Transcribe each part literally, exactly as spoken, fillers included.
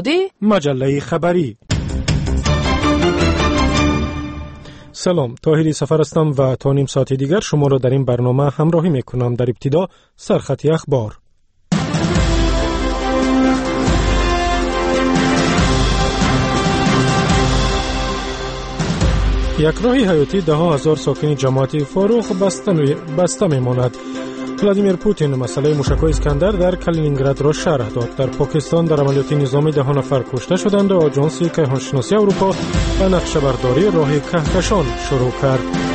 آزادی مجله خبری. سلام، طاهری سفر هستم و تا نیم ساعت دیگر شما را در این برنامه همراهی میکنم. در ابتدا سرخط اخبار. یک راهی حیاتی ده هزار ساکن جماعت فاروق بسته میماند. ولادیمیر پوتین مسئله موشک‌های اسکندر در کالینینگراد را شرح داد. در پاکستان در عملیات نظامی ده نفر کشته شدند و آژانس کیهانشناسی اروپا به نقشه‌برداری راه کهکشان شروع کرد.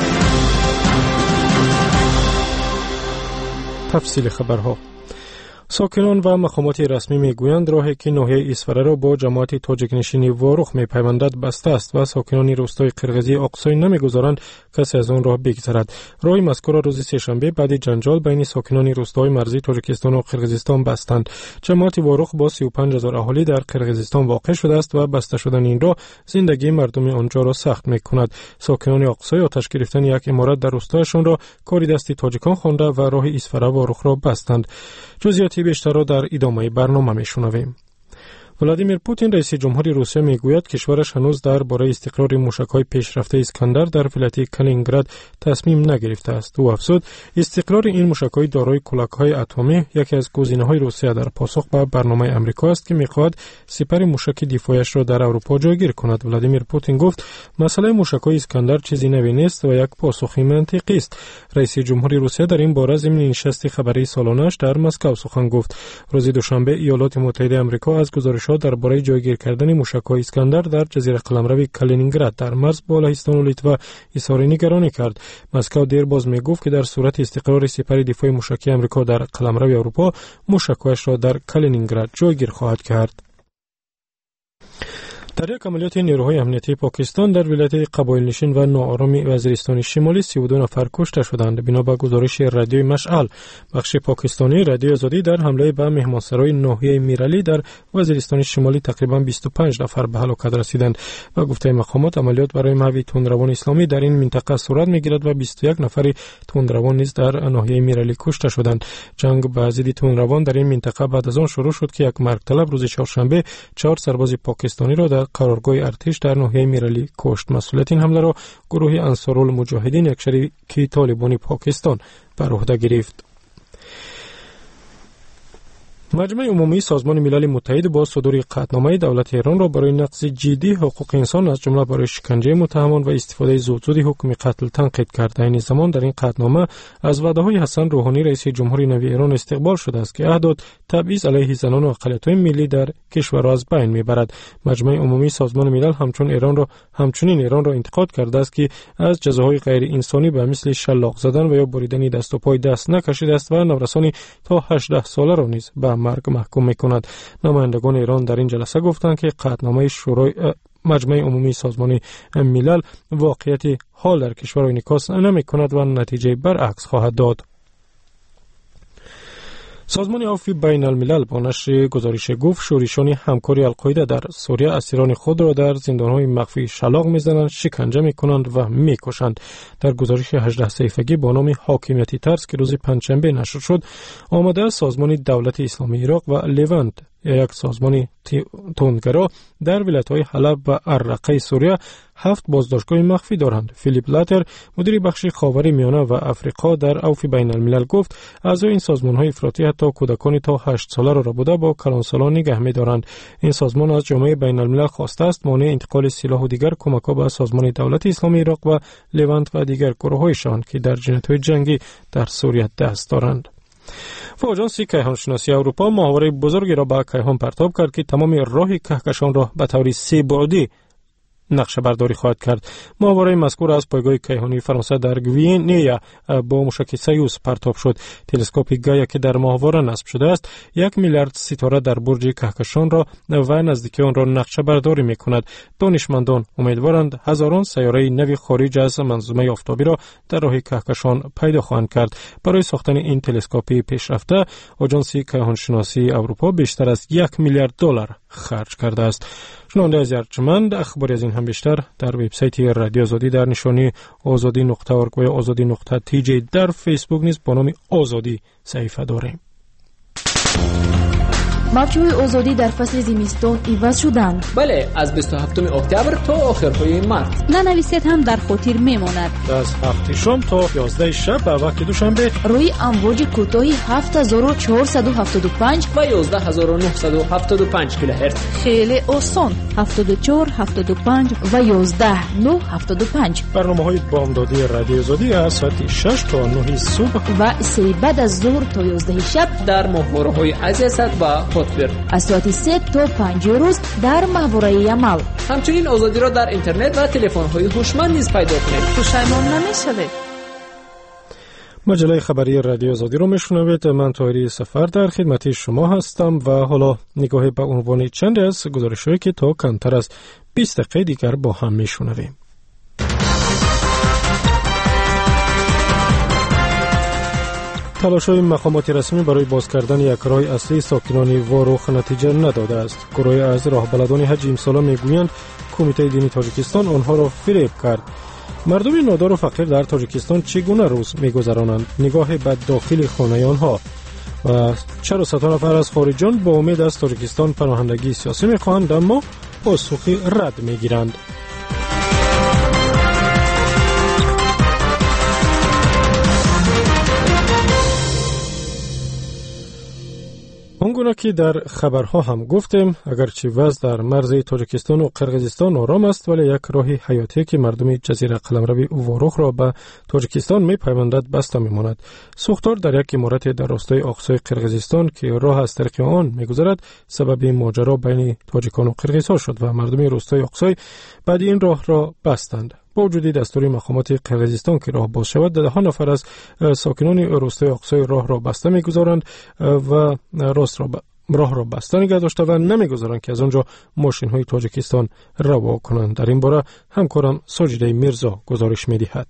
تفصیل خبرها. ساکنان و مقامات رسمی میگویند راهی که ناحیه ایسفره را با جماعت تاجیک نشینی واروخ میپیوندد بسته است و ساکنان روستای قرغیزی آقسای نمیگذارند کسی از آن راه بگذرد. راه مذکور روز سه‌شنبه بعد جنجال بین ساکنان روستای مرزی تاجیکستان و قرغیزستان بستند. جماعت واروخ با سی و پنج هزار اهالی در قرغیزستان واقع شده است و بسته شدن این راه زندگی مردم آنجا را سخت میکند. ساکنان آقسای آتش گرفتن یک عمارت در روستایشان را کاری دستی تاجیکان خوانده و راه ایسفره واروخ را بستند. جزئیات بیشتر را در ادامه برنامه میشنویم. ولادیمیر پوتین رئیس جمهوری روسیه میگوید کشورش هنوز درباره استقرار موشک‌های پیشرفته اسکندر در ولایت کالینینگراد تصمیم نگرفته است. او افزود استقرار این موشک‌های دارای کلاه‌های اتمی یکی از گزینه‌های روسیه در پاسخ به برنامه آمریکا است که می‌خواهد سپر موشک دفاعیش را در اروپا جایگیر کند. ولادیمیر پوتین گفت مسئله موشک‌های اسکندر چیزی نوی نیست و یک پاسخ منطقی است. رئیس جمهوری روسیه در این باره ضمن نشست خبری سالانه‌اش در مسکو سخن گفت. روز دوشنبه ایالات متحده آمریکا از گزارش درباره جایگیر کردن موشک‌های اسکندر در جزیره قلمرو کالینینگراد در مرز با لهستان و لیتوا اظهار نگرانی کرد. مسکو دیر باز میگفت که در صورت استقرار سپر دفاعی موشکی آمریکا در قلمرو اروپا موشک‌هایش را در کالینینگراد جایگیر خواهد کرد. در یک عملیات نیروهای امنیتی پاکستان در ولایت قبایل نشین و ناآرام وزیرستان شمالی سی و دو نفر کشته شدند. بنا به گزارش رادیوی مشعل، بخش پاکستانی رادیو آزادی در حمله به مهمانسرای ناحیه میرالی در وزیرستان شمالی تقریبا بیست و پنج نفر به هلاکت رسیدند. و گفته مقامات عملیات برای محو تندروان اسلامی در این منطقه صورت میگیرد و بیست و یک نفر تندروان نیز در ناحیه میرالی کشته شدند. جنگ با ضد تندروان در این منطقه بعد از آن شروع شد که یک مرگ طلب روز چهارشنبه چهار سرباز پاکستانی را در قرارگاه ارتش در ناحیه میرالی کشت. مسئولیت این حمله را گروه انصارالمجاهدین یک شریک طالبانی پاکستان بر عهده گرفت. مجمع عمومی سازمان ملل متحد با صدور قطعنامه دولت ایران را برای نقض جدی حقوق انسان از جمله برای شکنجه متهمان و استفاده زودزود حکم قتل تنقید کرد. در این زمان در این قطعنامه از وعده‌های حسن روحانی رئیس جمهوری نو ایران استقبال شده است که عهد تبعیض علیه زنان و اقلیت‌های ملی در کشور را از بین میبرد. مجمع عمومی سازمان ملل همچنین ایران را همچنین ایران را انتقاد کرده است که از جزاهای غیر انسانی به مثل شلاق زدن و یا بریدن دست و پای دست نکشیده است و نورسانی تا هجده ساله را نیز به مرگ محکوم می‌کند. نمایندگان ایران در این جلسه گفتند که قطعنامه شورای مجمع عمومی سازمان ملل واقعیت حال در کشور را انعکاس نمی‌کند و نتیجه برعکس خواهد داد. سازمان عفو بین الملل با نشر گزارش گفت شورشان همکاری القاعده در سوریه اسیران خود را در زندان‌های مخفی شلاق می‌زنند، شکنجه می‌کنند و می‌کشند. در گزارش هجده صفحه‌ای با نام حاکمیتی ترس که روز پنجشنبه نشر شد، آمده سازمان دولت اسلامی عراق و لونت یک سازمان تندگرا در ولایت‌های حلب و الرقه سوریه هفت بازداشتگاه مخفی دارند. فیلیپ لاتر مدیر بخش خاور میانه و افریقا در عفو بین الملل گفت اعضای این سازمان‌های افراطی حتی کودکانی تا هشت ساله را بوده با کلانسالان نگه می‌دارند. این سازمان از جامعه بین الملل خواسته است مانع انتقال سلاح و دیگر کمک‌ها به سازمان دولت اسلامی عراق و لونت و دیگر گروه‌هایشان که در جنایت‌های جنگی در سوریه دست دارند. و آژانس کیهانشناسی اروپا ماهواره بزرگی را به کیهان پرتاب کرد که تمام راه کهکشان را به طور سه بعدی نقشه برداری خواهد کرد. ماهواره مذکور از پایگاه کیهانی فرانسه در گوینیا با موشک سیوس پرتاب شد. تلسکوپ گایا که در ماهواره نصب شده است یک میلیارد ستاره در برج کهکشان را و نزدیکی آن را نقشه برداری می کند. دانشمندان امیدوارند هزاران سیاره نوی خارج از منظومه آفتابی را در راه کهکشان پیدا خواهند کرد. برای ساختن این تلسکوپ پیشرفته آژانس کیهانشناسی اروپا بیشتر از یک میلیارد دلار خرج کرده است. شنونده از ارجمند اخباری از این هم بیشتر در وبسایت رادیو آزادی در نشانی آزادی نقطه اورگ و آزادی نقطه تی جی در فیسبوک نیز با نام آزادی صفحه داریم. مافچه‌های آزادی در فصل زمستان عوض شدند. بله، از بیست و هفتم اکتبر تا آخرهای مارس. ننویسید هم در خاطر میماند. از هفت شام تا یازده شب به وقت دوشنبه روی امواج کوتاه هفت هزار و چهارصد و هفتاد و پنج و یازده هزار و نهصد و هفتاد و پنج کیلوهرتز. خیلی آسان. هفتاد و چهار، هفتاد و پنج و یازده نه هفتاد و پنج. برنامه‌های بامدادی رادیو آزادی از ساعت شش تا نه صبح و سه بعد از ظهر تا یازده شب در ماهواره‌های عزیزت و هاتبر. از ساعت سه تا پنج روز در ماهواره عمل. همچنین آزادی را در اینترنت و تلفن‌های هوشمند نیز پیدا کنید. پشیمان نمی‌شوید. مجله خبری رادیو آزادی رو میشنوید. من طاهری سفر در خدمت شما هستم و حالا نگاهی به عنوان چند از گزارش‌هایی که تا کمتر از بیست دقیقه دیگر با هم میشنویم. تلاش‌های مقامات رسمی برای باز کردن یک راه اصلی ساکنان واروخ نتیجه نداده است. گروهی از راهبرداران حج امساله میگویند کمیته دینی تاجیکستان آنها را فریب کرد. مردم نادار و فقیر در تاجیکستان چگونه روز میگذرانند؟ نگاه به داخل خانه آنها و چرا صد نفر از خارجان با امید از تاجیکستان پناهندگی سیاسی میخواهند اما پاسخی رد میگیرند. آنگونه که در خبرها هم گفتیم اگرچه وضع در مرز تاجیکستان و قرقیزستان آرام است ولی یک راه حیاتی که مردم جزیره قلمرو واروخ را به تاجیکستان میپیوندد بسته میماند. سوختار در یک عمارت در راستای اقصای قرقیزستان که راه از طریق آن میگذرد سبب ماجرا بین تاجیکان و قرقیزها شد و مردم راستای اقصای بعد این راه را بستند. با وجود دستور مقامات قرقیزستان که راه باز شود ده ها نفر از ساکنان روستای اقصای راه را بسته میگذارند و راست را ب... راه را بسته نگه داشته و نمیگذارند که از آنجا ماشین های تاجیکستان روا کنند. در این باره همکارم ساجده میرزا گزارش میدهد.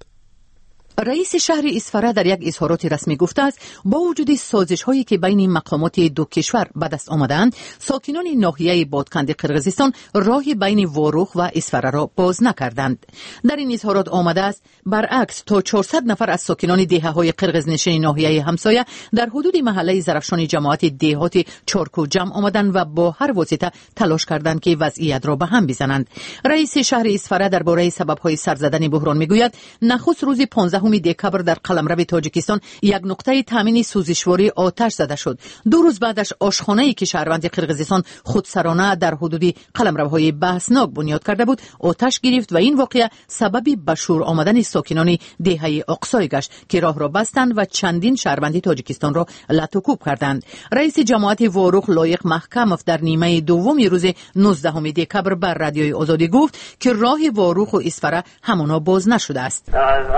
رئیس شهر اصفهان در یک اظهارات رسمی گفته است با وجود سازش هایی که بین مقامات دو کشور به دست آمدند ساکنان ناحیه بادکند قرقیزستان راه بین واروخ و اصفهان را باز نکردند. در این اظهارات آمده است برعکس تا چهارصد نفر از ساکنان دهه های قرقیزنشین ناحیه همسایه در حدود محله زرفشان جماعت دهات چارکو جمع آمدند و با هر واسطه تلاش کردند که وضعیت را به هم بزنند. رئیس شهر اصفهان درباره سبب های سر زدن بحران میگوید نخست روز پانزدهم دکبر در قلمرو تاجیکستان یک نقطه تامین سوزشواری آتش زده شد. دو روز بعدش آشخانه‌ای که شهروند قرقیزستان خودسرانه در حدود قلمروهای بحثناک بنیاد کرده بود آتش گرفت و این واقعه سببی به شور آمدن ساکنان دهه اقصای گشت که راه را بستند و چندین شهروند تاجیکستان را لطوکوب کردند. رئیس جماعت واروخ لایق محکمов در نیمه دوم روز نوزدهم دکبر بر رادیوی آزادی گفت که راه واروخ و اصفهان همانا باز نشده است.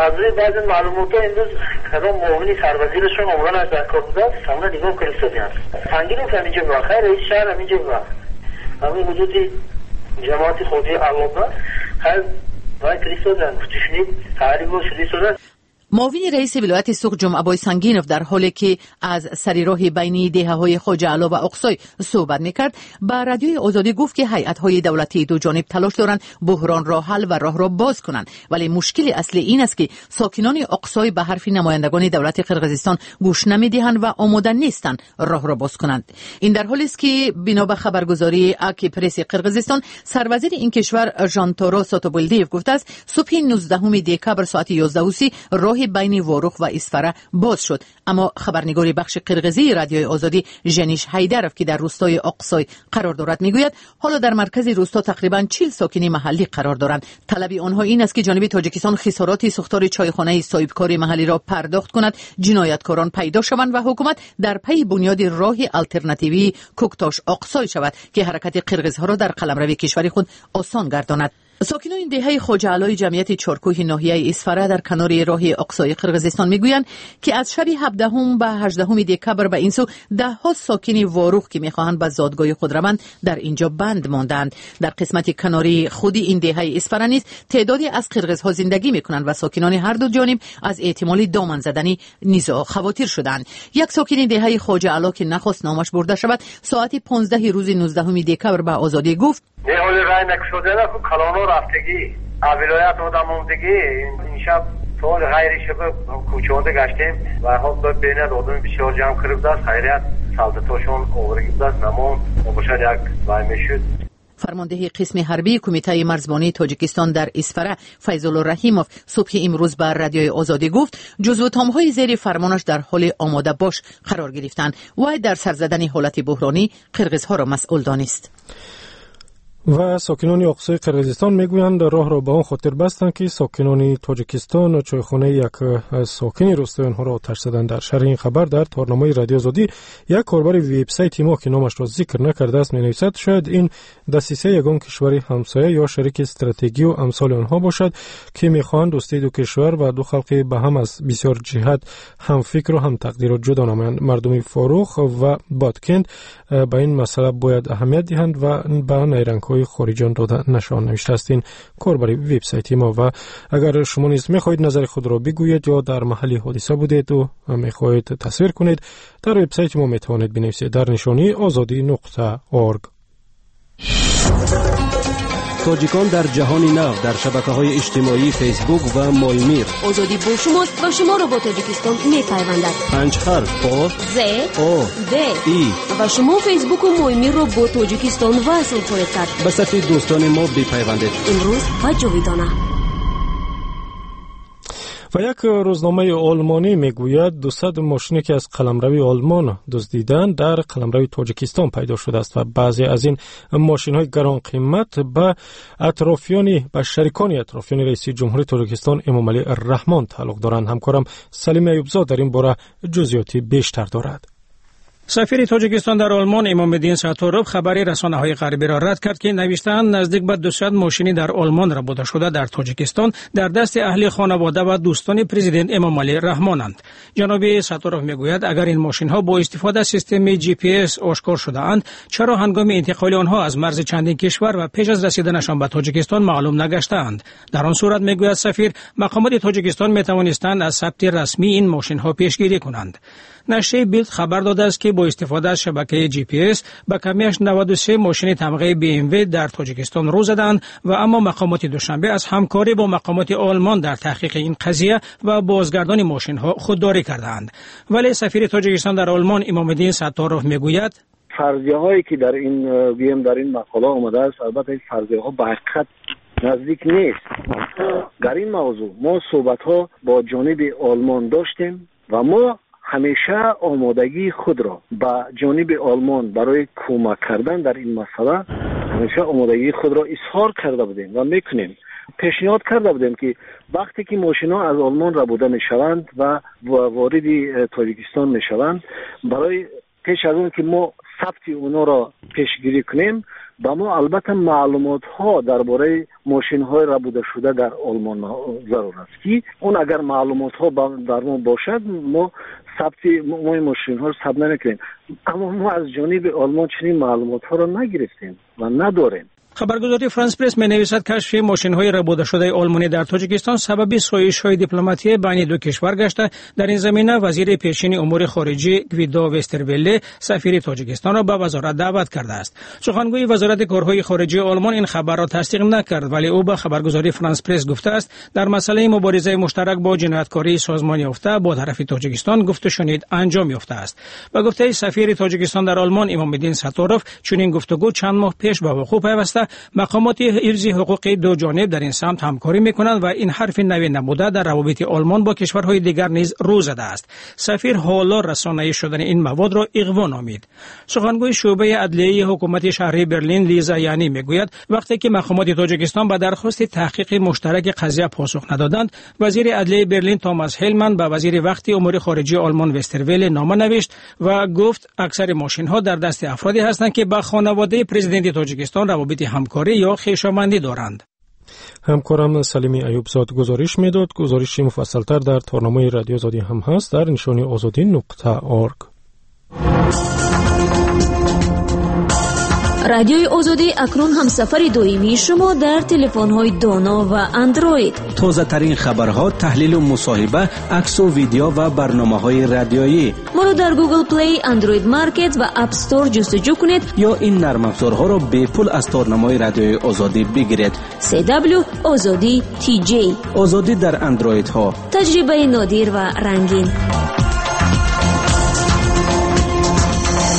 معلومات امروز خدام معاون سروزیرشون عمران از در کار بوده سامنا نگاه فرستادی هست سنگین هم اینجا بود خیر رئیس شهر هم اینجا بود همین حدودی جماعت خودی علابه خیر باید فرستادن تشنید تعریف و شدی شده. معاون رئیس ولایت سوق جمعه بای سنگینوف در حالی که از سری راه بین دهه های خواجه علا و اقصای صحبت میکرد با رادیوی آزادی گفت که هیئت های دولتی دو جانب تلاش دارند بحران را حل و راه را باز کنند ولی مشکل اصلی این است که ساکنان اقصای به حرف نمایندگان دولت قرقیزستان گوش نمیدهند و آماده نیستند راه را باز کنند. این در حالی است که بنا به خبرگزاری اکی پرس قرقیزستان سروزیر این کشور ژانتارا ساتوبلدیف گفته است صبح نوزدهم دکبر ساعت یازده و سی راه بین واروخ و اصفهان باز شد اما خبرنگار بخش قرقیزی رادیوی آزادی ژنیش حیدرف که در روستای اقصای قرار دارد میگوید حالا در مرکز روستا تقریبا چهل ساکن محلی قرار دارند. طلب آنها این است که جانب تاجیکستان خسارات ساختار چایخانه صاحبکار محلی را پرداخت کند جنایتکاران پیدا شوند و حکومت در پی بنیاد راه آلترناتیوی کوکتاش اقصای شود که حرکت قرقیزها را در قلمرو کشور خود آسان گرداند. ساکنان دهه خواجه علای جمعیت چارکوه ناحیه اصفهان در کنار راه اقصای قرقیزستان میگویند که از شب هفدهم به هجدهم دکبر به این سو ده ها ساکن واروخ که میخواهند به زادگاه خود روند در اینجا بند ماندند. در قسمت کناری خودی این دهه اصفهان نیز تعدادی از قرقیزها زندگی میکنند و ساکنان هر دو جانب از احتمال دامن زدنی نزاع خواطر شدند. یک ساکن دهه خواجه علا که نخواست نامش برده شود ساعت پانزده روز نوزدهم دکبر به آزادی گفت نه حال رای نکشده نه که کلانو رفتگی ولایت آدم موندگی این شب سوال غیر شبه کوچه گشتیم و حال باید بینه آدم بسیار جمع کرده است خیریت سلطتاشون آورده بود اما باشد یک وای میشد. فرمانده قسم حربی کمیته مرزبانی تاجیکستان در اسفره فیض الله رحیموف صبح امروز بر رادیوی آزادی گفت جزو تامهای زیر فرمانش در حال آماده باش قرار گرفتند و در سر زدن حالت بحرانی قرغیزها را مسئول دانست. و ساکنان اقصای قرغیزستان میگویند راه را به آن خاطر بستند که ساکنان تاجیکستان و چایخانه یک ساکن روستای آنها را آتش زدند. در شرح این خبر در تارنامه رادیو آزادی یک کاربر وبسایت ما که نامش را ذکر نکرده است می‌نویسد شاید این دسیسه یگان کشور همسایه یا شریک استراتژی و امثال آنها باشد که می‌خواهند دوستی دو کشور و دو خلق به هم از بسیار جهت هم فکر و هم تقدیر و جدا نمایند. مردم فاروق و بادکند به این مسئله باید اهمیت دهند و به نیرنگ‌های خارجیان را نشان نوشته است این کاربر وبسایت ما. و اگر شما نیز می‌خواهید نظر خود را بگویید یا در محل حادثه بودید و می‌خواهید تصویر کنید در وبسایت ما می‌توانید بنویسید در نشانی آزادی نقطه اورگ. تاجیکان در جهان نو در شبکه‌های اجتماعی فیسبوک و مایمیر. آزادی با شماست و شما را با تاجیکستان می‌پیوندد. پنج حرف آ ز او د ای و شما فیسبوک و مایمیر را با تاجیکستان وصل خواهید کرد. به صفحه دوستان ما بپیوندید. امروز و جاویدانه. و یک روزنامه آلمانی میگوید دویست ماشینی که از قلمروی آلمان دزدیدند در قلمروی تاجیکستان پیدا شده است و بعضی از این ماشین‌های گران قیمت به اطرافیانی به شریکان اطرافیان رئیس جمهوری تاجیکستان امامعلی الرحمن تعلق دارند. همکارم سلیم ایوبزاده در این باره جزئیاتی بیشتر دارد. سفیر تاجیکستان در آلمان امام‌الدین ساتوروف خبری رسانه‌های غربی را رد کرد که نوشتند نزدیک به دویست ماشینی در آلمان ربوده شده در تاجیکستان در دست اهل خانواده و دوستان پرزیدنت امامعلی الرحمن‌اند. جناب ساتوروف میگوید اگر این ماشین‌ها با استفاده از سیستم جی پی اس آشکار شده اند چرا هنگام انتقال آنها از مرز چندین کشور و پیش از رسیدنشان به تاجیکستان معلوم نگشتند؟ در آن صورت میگوید سفیر مقامات تاجیکستان میتوانستند از ثبت رسمی این ماشین‌ها پیشگیری کنند. نشریه بیلد خبر داده است که با استفاده از شبکه جی پی اس به کمیش نود و سه ماشین تمغه بی ام و در تاجیکستان رو زدند و اما مقامات دوشنبه از همکاری با مقامات آلمان در تحقیق این قضیه و بازگردانی ماشین ها خودداری کردند. ولی سفیر تاجیکستان در آلمان امام‌الدین ساتوروف میگوید فرضیه هایی که در این بیم در این مقاله آمده است البته این فرضیه ها به حقیقت نزدیک نیست. در این موضوع ما صحبت ها با جانب آلمان داشتیم و ما همیشه آمادگی خود را با جانب آلمان برای کمک کردن در این مسئله همیشه آمادگی خود را اظهار کرده بودیم و میکنیم. پیشنهاد کرده بودیم که وقتی که ماشینا از آلمان ربوده میشوند و وارد تاجیکستان میشوند برای پیش از اون که ما ثبت اونا را پیشگیری کنیم با ما البته معلومات ها درباره ماشین های ربوده شده در آلمان ضرور است که اون اگر معلومات ها در ما باشد ما ثبت ما این ماشین ها رو ثبت نمیکنیم، اما ما از جانب آلمان چنین معلومات ها را نگرفتیم و نداریم. خبرگزاری فرانس پرس می نویسد کشف ماشین‌های ربوده شده آلمانی در تاجیکستان سبب سایش‌های دیپلماتی بین دو کشور گشته. در این زمینه وزیر پیشین امور خارجه گویدو وسترولله سفیر تاجیکستان را به وزارت دعوت کرده است. سخنگوی وزارت کارهای خارجه آلمان این خبر را تصدیق نکرد ولی او به خبرگزاری فرانس پرس گفته است در مسئله مبارزه مشترک با جنایتکاری سازمان یافته با طرف تاجیکستان گفت و شنید انجام یافته است. به گفته سفیر تاجیکستان در آلمان امام‌الدین ساتوروف چنین گفتگو چند ماه پیش به وقوع پیوسته. مقامات حفظ حقوق دو جانب در این سمت همکاری میکنند و این حرف نوی نموده در روابط آلمان با کشورهای دیگر نیز رو زده است. سفیر حالا رسانه‌ای شدن این مواد را اغوا نامید. سخنگوی شعبه عدلیه حکومت شهری برلین لیزا یانی میگوید وقتی که مقامات تاجیکستان به درخواست تحقیق مشترک قضیه پاسخ ندادند وزیر عدلیه برلین توماس هلمن به وزیر وقتی امور خارجه آلمان وسترولله نامه نوشت و گفت اکثر ماشین‌ها در دست افرادی هستند که با خانواده پرزیدنت تاجیکستان روابط همکاری یا خویشاوندی دارند. همکارم سلیمی ایوبزاده گزارش میداد. گزارشی مفصلتر در تارنامه رادیو آزادی هم هست در نشانی آزادی نقطه اورگ. رادیوی آزادی اکنون هم سفر دائمی شما در تلفن‌های دانا و اندروید. تازه ترین خبرها، تحلیل و مصاحبه، عکس و ویدیو و برنامه‌های رادیویی. ما را در گوگل پلی، اندروید مارکت و اپ استور جستجو کنید یا این نرم افزارها را به پول از تارنمه‌های رادیوی آزادی بگیرید. سی دبلیو آزادی تی جی. آزادی در اندروید ها. تجربه نادر و رنگین.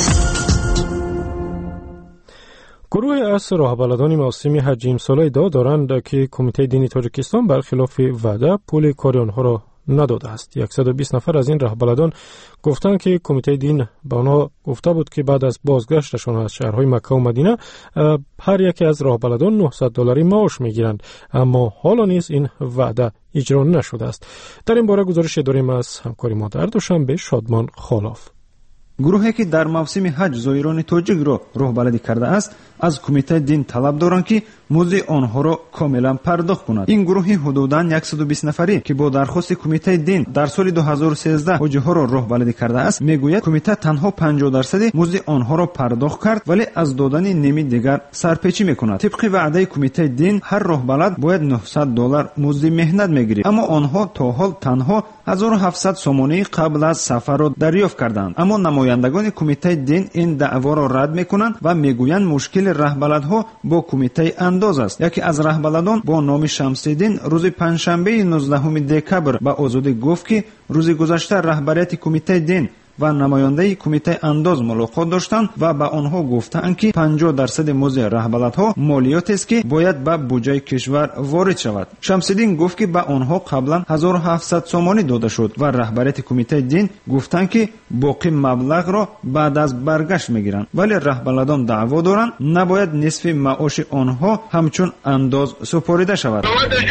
گروه از راهبرداران موسمی حج امسال ادعا دارند که کمیته دینی تاجیکستان برخلاف وعده پول کاری آنها را نداده است. صد و بیست نفر از این راهبرداران گفتند که کمیته دین به آنها گفته بود که بعد از بازگشتشان از شهرهای مکه و مدینه هر یکی از راهبرداران نهصد دلاری معاش میگیرند، اما حالا نیز این وعده اجرا نشده است. در این باره گزارش داریم از همکاری ما در دوشنبه شادمان خالاف. گروهی که در موسم حج زایران تاجیک را راهبرداری کرده است از کمیته دین طلب دارند که مزد آنها را کاملا پرداخت کند. این گروه حدوداً صد و بیست نفری که با درخواست کمیته دین در سال دو هزار و سیزده حجها را راهبرداری کرده است میگوید کمیته تنها پنجاه درصد مزد آنها را پرداخت کرد ولی از دادن نیمی دیگر سرپیچی میکند. طبق وعده کمیته دین هر راهبرد باید نهصد دلار مزد مهنت میگیرد، اما آنها تا حال تنها هزار و هفتصد سومانی قبل از سفر را دریافت کردند. اما نمایندگان کمیته دین این دعوا را رد میکنند و میگویند مشکل رهبرها با کمیته انداز است. یکی از رهبران با نام شمس‌الدین روز پنجشنبه نوزدهم دکبر به آزادی گفت که روز گذشته رهبریت کمیته دین و نماینده کمیته انداز ملاقات داشتند و به آنها گفتند که پنجاه درصد مزد رهبرها مالیات است که باید به بودجه کشور وارد شود. شمس‌الدین گفت که به آنها قبلا هزار و هفتصد سومانی داده شد و رهبریت کمیته دین گفتند که باقی مبلغ را بعد از برگشت میگیرند، ولی رهبران دعوا دارند نباید نصف معاش آنها همچون انداز سپرده شود.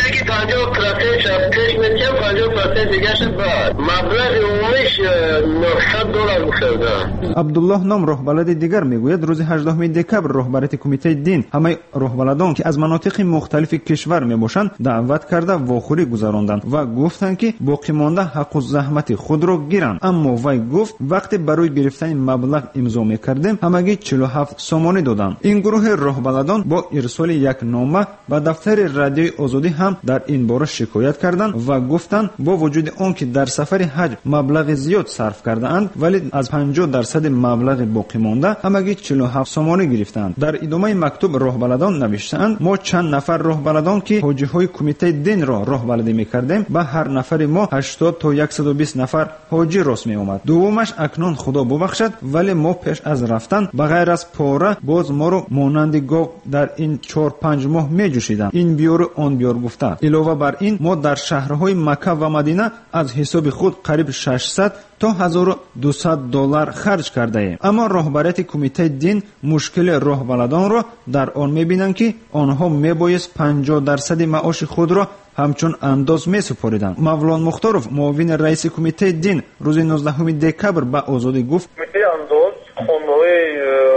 عبدالله نام راهبرد دیگر میگوید روز هجدهم دکبر راهبریت کمیته دین همه راهبران که از مناطق مختلف کشور میباشند دعوت کرده واخوری گذراندند و گفتند که باقی مانده حق و زحمت خود را گیرند. اما وی گفت وقتی برای گرفتن مبلغ امضا میکردیم همگی چهل و هفت سومانی دادند. این گروه راهبران با ارسال یک نامه به دفتر رادیوی آزادی هم در این باره شکایت کردند و گفتند با وجود آنکه در سفر حج مبلغ زیاد صرف کردند ولی از پنجاه درصد مبلغ باقی مانده همگی چهل و هفت سومانی گرفتند. در ادامه مکتوب راهبران نوشتند ما چند نفر راهبران که حاجی‌های کمیته دین را راهبرداری می‌کردیم به هر نفر ما هشتاد تا صد و بیست نفر حاجی راست می‌آمد. دومش اکنون خدا ببخشد ولی ما پیش از رفتن بغیر از پاره باز ما رو مانند گاو در این چهار پنج ماه می‌جوشیدند. این بیار آن بیار گفته. علاوه بر این ما در شهرهای مکه و مدینه از حساب خود قریب ششصد تا هزار و دویست دلار خرج کرده ایم. اما راهبریت کمیته دین مشکل راهبران را در آن میبینند که آنها میبایست پنجاه درصد معاش خود را همچون انداز می سپاریدند. مولانا مختاروف معاون رئیس کمیته دین روز نوزدهم دکبر به آزادی گفت کمیته انداز خانه‌های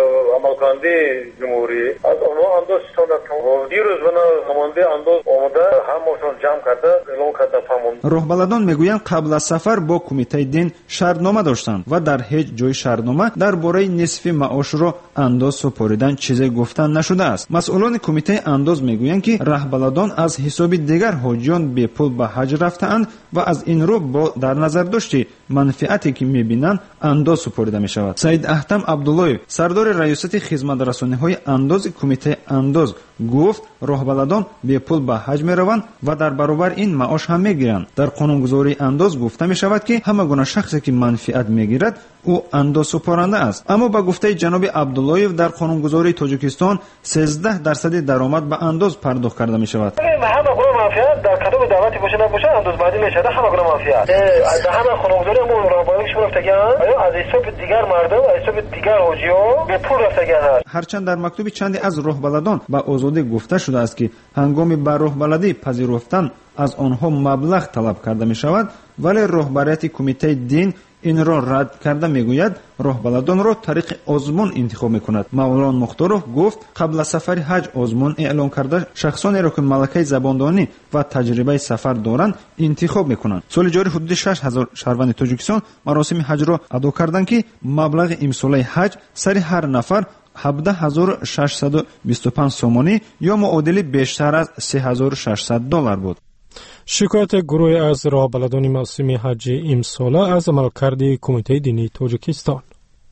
عملکننده جمهوری از آنها انداز ستاندند. دیروز بنا نماینده انداز آمده همشون جمع کرده اعلام کرده فرمان. راهبران میگویند قبل از سفر با کمیته دین شرطنامه داشتند و در هیچ جای شرطنامه درباره نصف معاش را انداز سپاریدن چیزی گفتن نشده است. مسئولان کمیته انداز میگویند که راهبران از حساب دیگر حاجیان به پول به حج رفتند و از این رو با در نظر داشته منفعتی که میبینند انداز سپرده میشود. سید احتم عبدالله سردار ریاست خدمت رسانی‌های انداز کمیته انداز گفت راهبران به پول به حج میروند و در برابر این معاش هم میگیرند. در قانونگذاری انداز گفته میشود که همه گونه شخصی که منفعت میگیرد او انداز سپارنده است. اما با گفته جناب عبدالله در قانونگذاری تاجیکستان سیزده درصد درآمد به انداز پرداخت کرده میشود. همه گونه منفعت در کتاب دعوتی باشه نباشه انداز بعدی میشه همه گونه منفعت در همه قانونگذاری ما راهبران شما رفتگان از حساب دیگر مردم از حساب دیگر حاجی‌ها به پول رفتگان. هرچند در مکتوب چندی از راهبران با آزادی گفته شده است که هنگام بر راهبردی پذیرفتن از آنها مبلغ طلب کرده می شود، ولی راهبریت کمیته دین این را رد کرده میگوید راهبران را طریق آزمون انتخاب میکند. مولانا مختاروف گفت قبل از سفر حج آزمون اعلام کرده شخصانی را که ملکه زباندانی و تجربه سفر دارند انتخاب میکنند. سال جاری حدود شش هزار شهروند تاجیکستان مراسم حج را ادا کردند که مبلغ امسال حج سر هر نفر هفده هزار و ششصد و بیست و پنج سومانی یا معادل بیشتر از سه هزار و ششصد دلار بود. شکایت گروه از راهبرداران موسم حج امسال از عملکرد کمیته دینی تاجیکستان.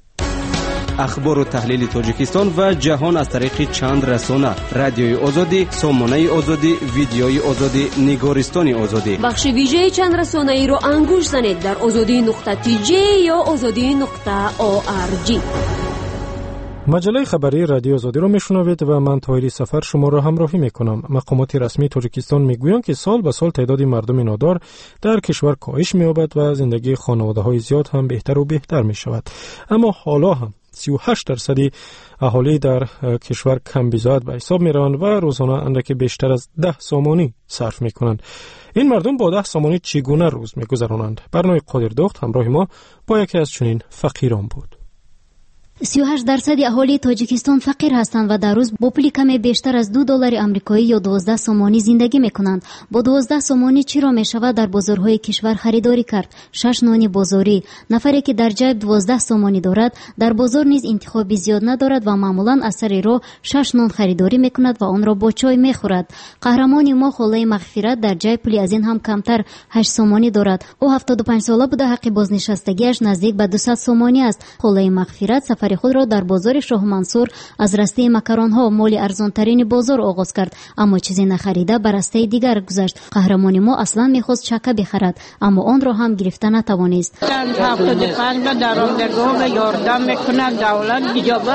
اخبار و تحلیل تاجیکستان و جهان از طریق چند رسانه: رادیوی آزادی، سامانه آزادی، ویدیوی آزادی، نگارستان آزادی. بخش ویژه چند رسانه ای را انگوش زنید در آزادی نقطه تی جی یا آزادی نقطه او آر جی. مجله خبری رادیو آزادی را میشنوید و من طاهری سفر شما را همراهی میکنم. مقامات رسمی تاجیکستان میگویند که سال به سال تعداد مردم نادار در کشور کاهش می‌یابد و زندگی خانواده‌های زیاد هم بهتر و بهتر می‌شود. اما حالا هم سی و هشت درصدی اهالی در کشور کم بیزاد به حساب می‌روند و روزانه اندک بیشتر از ده سامانی صرف می‌کنند. این مردم با ده سامانی چگونه روز می‌گذرانند؟ برنامه قادردخت همراه ما با یکی از چنین فقیران بود. سی و هشت درصد اهالی تاجیکستان فقیر هستند و در روز با پول کمی بیشتر از دو دلار آمریکایی یا دوازده سامانی زندگی میکنند. با دوازده سامانی چی را میشود در بازارهای کشور خریداری کرد؟ شش نان بازاری. نفری که در جیب دوازده سامانی دارد در بازار نیز انتخابی زیاد ندارد و معمولا از سر راه شش نان خریداری میکند و آن را با چای میخورد. قهرمان ما خاله مغفرت در جیب پولی از این هم کمتر هشت سامانی دارد. او هفتاد و پنج ساله بوده. حق بازنشستگیش نزدیک به دویست سامانی است. خاله مغفرت سفر خود را در بازار شاه منصور از رسته مکران ها مال ارزان ترین بازار آغاز کرد، اما چیزی نخریده به رسته دیگر گذشت. قهرمان ما اصلا میخواست چکه بخرد اما آن را هم گرفته نتوانست. هفتاد و پنج به درآمدگاه یاردم میکنه، دولت اجابه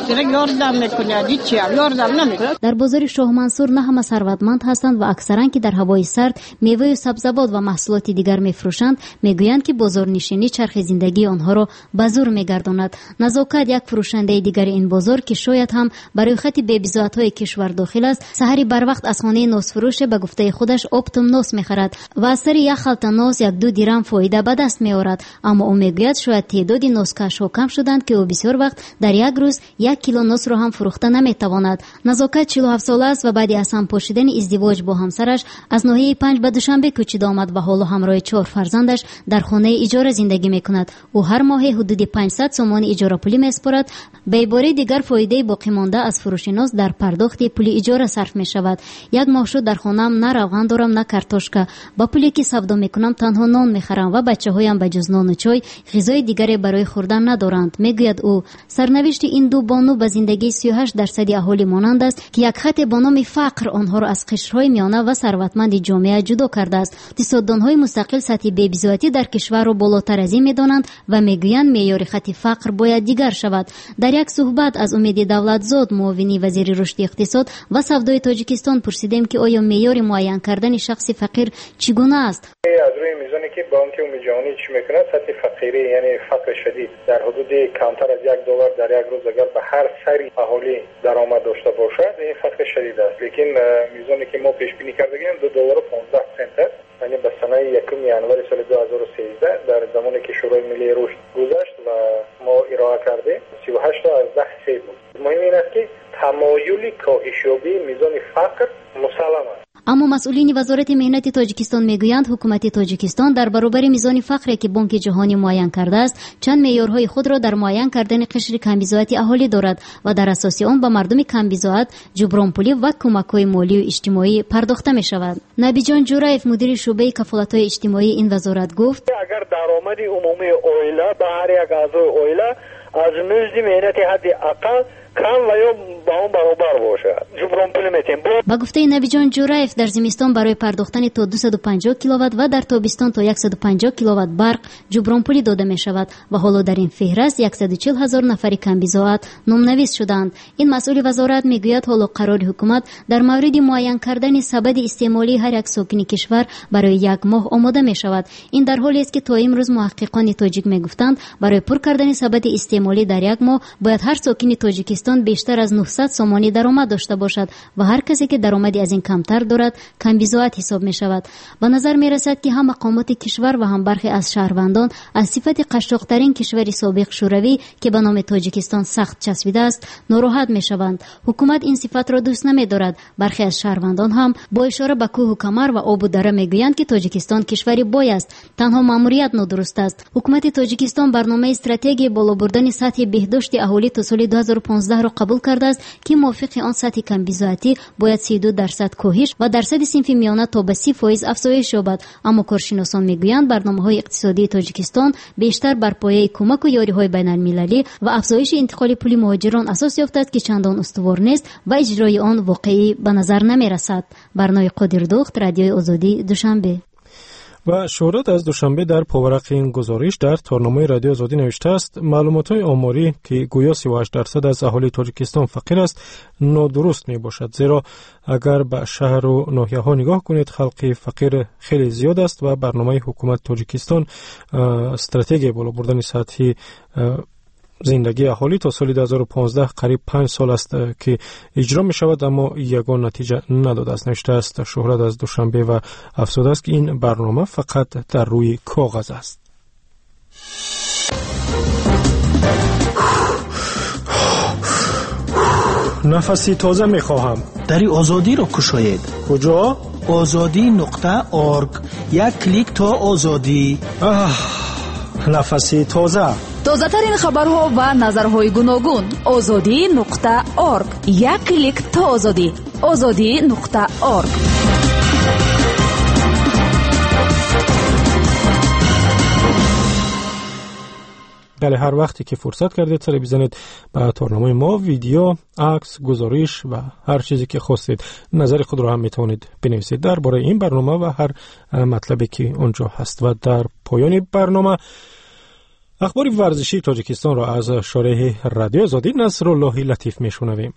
یاردم میکنه، هیچ یاردم نمیکنه. در بازار شاه منصور نه همه ثروتمند هستند و اکثرا که در هوای سرد میوه و سبزیجات و محصولات دیگر میفروشند میگویند که بازار نشینی چرخ زندگی آنها را به زور میگرداند. نزاکت یک فروشنده دیگر این بازار که شاید هم برای خط بی‌بضاعت‌های کشور داخل است، سحری بر وقت از خانه ناس فروش به گفته خودش اپتوم ناس می‌خرد و از سر یک خلطه ناس یک دو درم فایده به دست می‌آورد. اما او میگوید شاید تعداد ناسکش‌ها کم شدند که او بسیار وقت در یک روز یک کیلو ناس را هم فروخته نمی‌تواند. نزاکت چهل و هفت ساله است و بعد از هم پاشیدن ازدواج با همسرش از ناحیه پنج به دوشنبه کوچیده آمد و حالا همراه چهار فرزندش در خانه اجاره زندگی می‌کند. او هر ماه حدود پانصد سومان اجاره پولی می‌سپارد. به عباره دیگر فایده باقی مانده از فروش ناس در پرداخت پول اجاره صرف می شود. یک ماه شد در خانه‌ام نه روغن دارم نه کارتوشکا. با پولی که سودا میکنم تنها نان میخرم و بچه‌هایم به جز نان و چای غذای دیگری برای خوردن ندارند. میگوید او سرنوشت این دو بانو به زندگی سی و هشت درصد اهالی مانند است که یک خط با نام فقر آنها را از قشرهای میانه و ثروتمند جامعه جدا کرده است. اقتصاددان‌های مستقل سطح بی‌بضاعتی در کشور را بالاتر از این میدانند و میگویند معیار خط فقر باید دیگر شود. در یک صحبت از امید دولتزاد معاون وزیر رشد اقتصاد و سودای تاجیکستان پرسیدیم که آیا معیار معین کردن شخص فقیر چگونه است؟ از روی میزانی که بانک عمومی جهانی چی میکنه سطح فقیری یعنی فقر شدید در حدود کمتر از یک دلار در یک روز اگر به هر سری اهالی درآمد داشته باشد این فقر شدید است. لیکن میزانی که ما پیش بینی کرده ایم دو دلار و پانزده سنت است. یعنی به سنه یکم ینوار سال دو هزار و سیزده در زمانی که شورای ملی رشد گذشت و ما ارائه کرده سی و هشت از ده سه بود. مهم این است که تمایل کاهش یابی میزان فقر مسلم است. اما مسئولین وزارت مهنت تاجیکستان میگویند حکومت تاجیکستان در برابر میزان فقری که بانک جهانی معین کرده است چند معیارهای خود را در معین کردن قشر کمبیزاعت اهالی دارد و در اساس آن به مردم کمبیزاعت جبران پولی و کمک‌های مالی و اجتماعی پرداخته می شود. نبی جان جورایف مدیر شعبه کفالت‌های اجتماعی این وزارت گفت اگر درآمد عمومی عائله به هر یک اعضای عائله از مزد مهنت حد اقل کم و یا با اون برابر باشد جبران پول میتیم. با گفته نبی جان جورایف در زمستان برای پرداختن تا دویست و پنجاه کیلووات و در تابستان تا صد و پنجاه کیلووات برق جبران پولی داده می شود و حالا در این فهرست صد و چهل هزار نفر کمبیزاعت نامنویس شدند. این مسئول وزارت میگوید حالا قرار حکومت در مورد معین کردن سبد استعمالی هر یک ساکن کشور برای یک ماه آماده می شود. این در حالی است که تا امروز محققان تاجیک میگفتند برای پر کردن سبد استعمالی در یک ماه باید هر ساکن تاجیکستان بیشتر از نهصد سامانی درآمد داشته باشد و هر کسی که درآمدی از این کمتر دارد کمبیزاعت حساب می شود. به نظر می رسد که هم مقامات کشور و هم برخی از شهروندان از صفت قشاق‌ترین کشور سابق شوروی که به نام تاجیکستان سخت چسبیده است ناراحت می شوند. حکومت این صفت را دوست نمی دارد. برخی از شهروندان هم با اشاره به کوه و کمر و آب و دره می گویند که تاجیکستان کشوری بای است. تنها ماموریت نادرست است. حکومت تاجیکستان برنامه استراتژی بالا بردن سطح بهداشت اهالی تا سال دو هزار و پانزده را قبول کرده است که موافق آن سطح کمبیزاعتی باید سی و دو درصد کاهش و درصد صنف میانه تا به سی درصد افزایش یابد. اما کارشناسان میگویند برنامه‌های اقتصادی تاجیکستان بیشتر بر پایه کمک و یاری‌های بین‌المللی و افزایش انتقال پول مهاجران اساس یافته است که چندان استوار نیست و اجرای آن واقعی به نظر نمی‌رسد. برنامه قادردخت رادیوی آزادی دوشنبه. و شهرت از دوشنبه در پاورق این گزارش در تارنامه رادیو آزادی نوشته است معلومات‌های آماری که گویا سی و هشت درصد از اهالی تاجیکستان فقیر است نادرست می باشد، زیرا اگر به شهر و ناحیه ها نگاه کنید خلق فقیر خیلی زیاد است و برنامه حکومت تاجیکستان استراتژی بالا بردن سطح زندگی اهالی تا سال دو هزار و پانزده قریب پنج سال است که اجرا می شود، اما یگان نتیجه نداده است. نوشته است شهرت از دوشنبه و افزوده است که این برنامه فقط در روی کاغذ است. نفسی تازه می خواهم. دری آزادی را کشاید. کجا؟ آزادی نقطه آرگ. یک کلیک تا آزادی. آه، نفسی تازه. تازه ترین خبرها و نظرهای گوناگون. آزادی نقطه آرگ. یک کلیک تا آزادی. آزادی نقطه آرگ. بله، هر وقتی که فرصت کردید سر بزنید به تارنامه ما، ویدیو، عکس، گزارش و هر چیزی که خواستید نظر خود را هم میتونید بنویسید درباره این برنامه و هر مطلبی که اونجا هست. و در پایان برنامه اخبار ورزشی تاجیکستان را از شارح رادیو آزادی نصرالله لطیف میشنویم.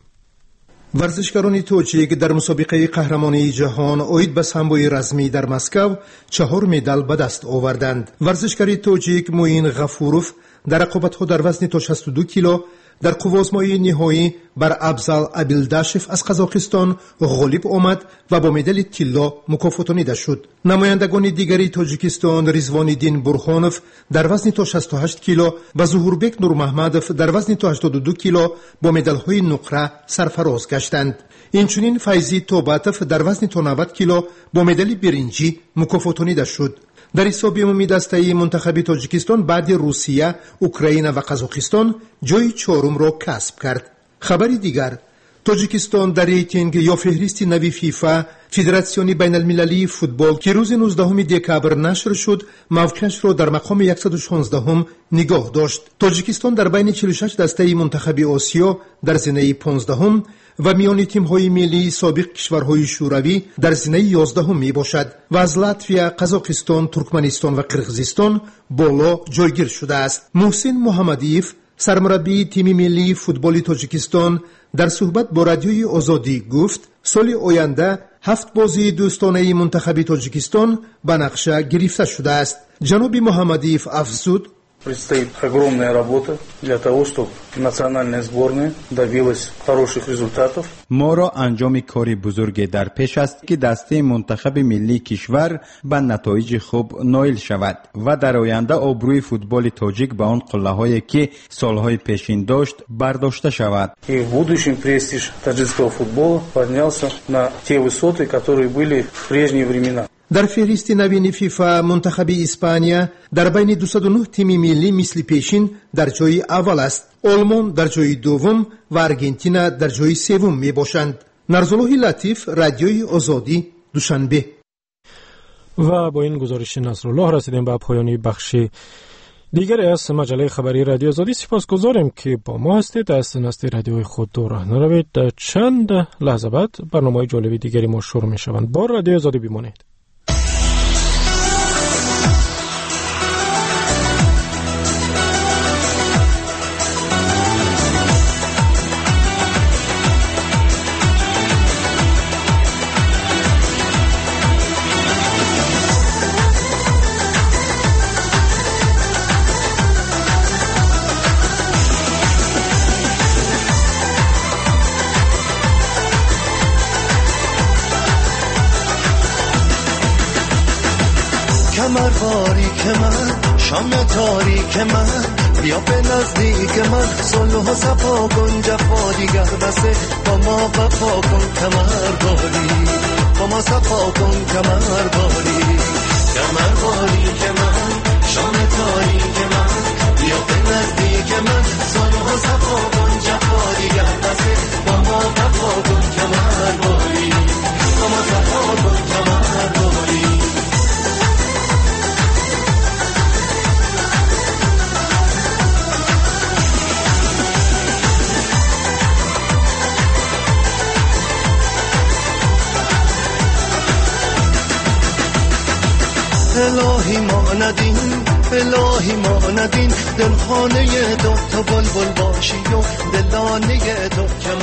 ورزشکاران توجیک در مسابقه قهرمانی جهان اوید به سامبوی رزمی در مسکو چهار مدال به دست آوردند. ورزشکار توجیک موین غفوروف در رقابت‌ها در وزن تا شصت و دو کیلو در قوازمایی نهایی بر ابزال ابیلداشف از قزاقستان غالب آمد و با مدال طلا مکافاتانیده شد. نمایندگان دیگری تاجیکستان رضوان‌الدین برهانوف در وزن تا شصت و هشت کیلو و ظهوربک نورمحمدوف در وزن تا هشتاد و دو کیلو با مدال‌های نقره سرفراز گشتند. اینچنین فیضی توباتوف در وزن تا نود کیلو با مدال برنجی مکافاتانیده شد. در حساب عمومی دسته منتخب تاجیکستان بعد روسیه، اوکراین و قزاقستان جای چهارم را کسب کرد. خبری دیگر، تاجیکستان در ریتینگ یا فهرست نوی فیفا فدراسیون بین المللی فوتبال که روز نوزدهم دکبر نشر شد موقعش را در مقام صد و شانزده نگاه داشت. تاجیکستان در بین چهل و شش دسته منتخب آسیا در زمره پانزدهم و میان تیم‌های ملی سابق کشورهای شوروی در زمره یازدهم می باشد و از لاتویا، قزاقستان، ترکمنستان و قرقیزستان بالا جایگیر شده است. محسن محمدیف سرمربی تیم ملی فوتبال تاجیکستان در صحبت با رادیوی آزادی گفت سال آینده هفت بازی دوستانه منتخب تاجیکستان به نقشه گرفته شده است. جناب محمدیف افزود Предстоит огромная работа для того, чтобы национальная сборная добилась хороших результатов. ما را انجام کاری بزرگ در پیش است که دسته منتخب ملی کشور به نتایج خوب نائل شود و در آینده آبروی فوتبال تاجیک به آن قله‌هایی که سالهای پیشین داشت برداشته شود. И в будущем престиж таджикского футбола поднялся на те высоты, которые были в прежние времена. در فهرست نوین فیفا منتخب اسپانیا در بین دویست و نه تیم ملی مثل پیشین در جای اول است. آلمان در جای دوم و ارژانتین در جای سوم می باشند. نصرالله لطیف، رادیوی آزادی، دوشنبه. و با این گزارش نصرالله رسیدیم به پایان بخش دیگری از مجله خبری رادیو آزادی. سپاسگزاریم که با ما هستید. از نست رادیوی خود دور نروید. چند لحظه بعد برنامه‌های جالب دیگری ما شروع می شوند. با رادیو آزادی بمانید. کمر باریک من، شام تاریک من، بیا به نزدیک من، صلح و صفا کن، جفا دیگر بسه، با ما وفا کن، کمر باری با ما صفا کن، کمر باری کمر باریک من، شام تاریک من، بیا به نزدیک من، صلح و صفا کن، جفا دیگر بسه، با ما وفا کن، کمر باری با ما صفا کن، کمر باری. الهی ما ندین الهی ما ندین دل خانه دو تا بلبل باشی و دلانه دو که